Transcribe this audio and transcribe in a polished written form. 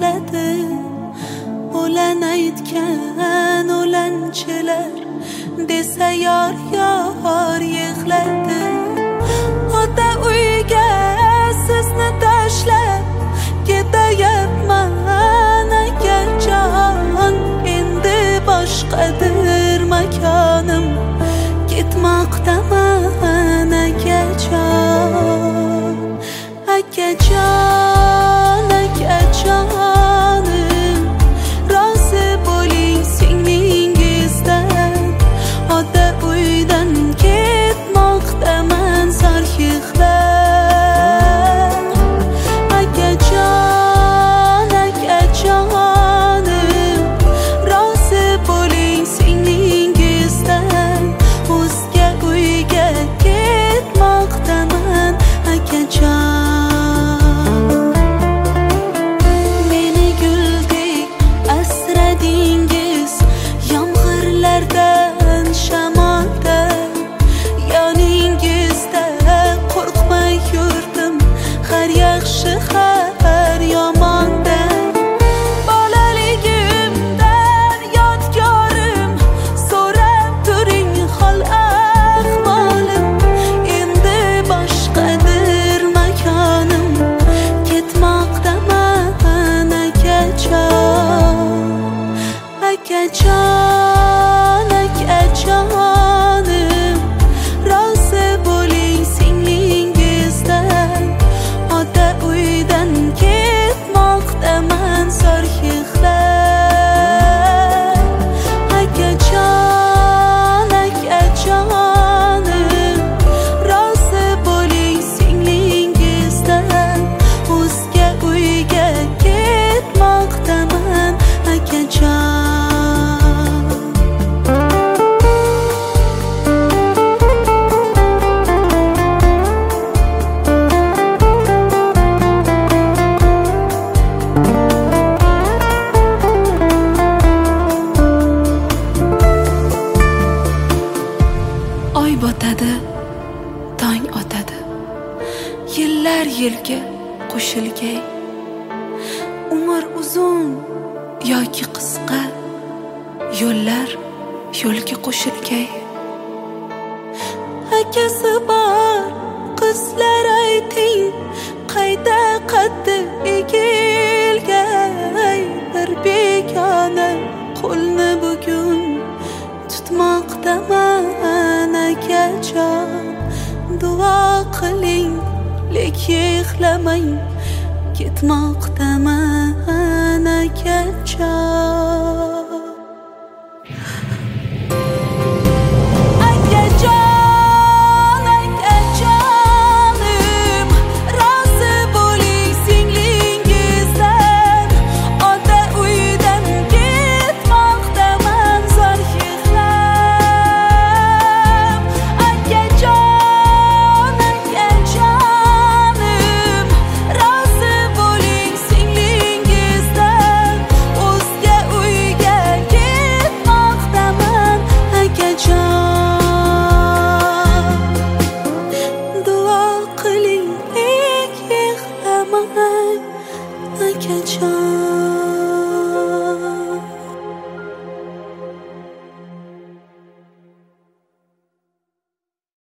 yig'ladi. O'lan aytgan o'lanchilar desa yor yor yig'ladi. Ota uyga sizni tashlab ketayapman agarjon, endi boshqadir makonim, ketmoqdaman akajon. Akajon, akajonim, rozi bo'ling singlingizdan. Ota uydan ketmoqdaman zor yig'lab. Akajon, akajonim, rozi bo'ling singlingizdan. O'zga uyga ketmoqdaman akajon. Akajon, akajonim, rozi bo'ling singlingizdan. Ota uydan ketmoqdaman zor yig'lab. Akajon, akajonim, rozi bo'ling singlingizdan. O'zga uyga ketmoqdaman akajon. Oy botadi, tong otadi, yillar yilga qo'shilgay. Umr uzun yoki qisqa, yo'llar yo'lga qo'shilgay. Akasi bor qizlar ayting, qayda qaddi egilgay. Bir begona qo'lni bugun tutmoqdaman akajon. Duo qiling, lek yig'lamang, ketmoqdaman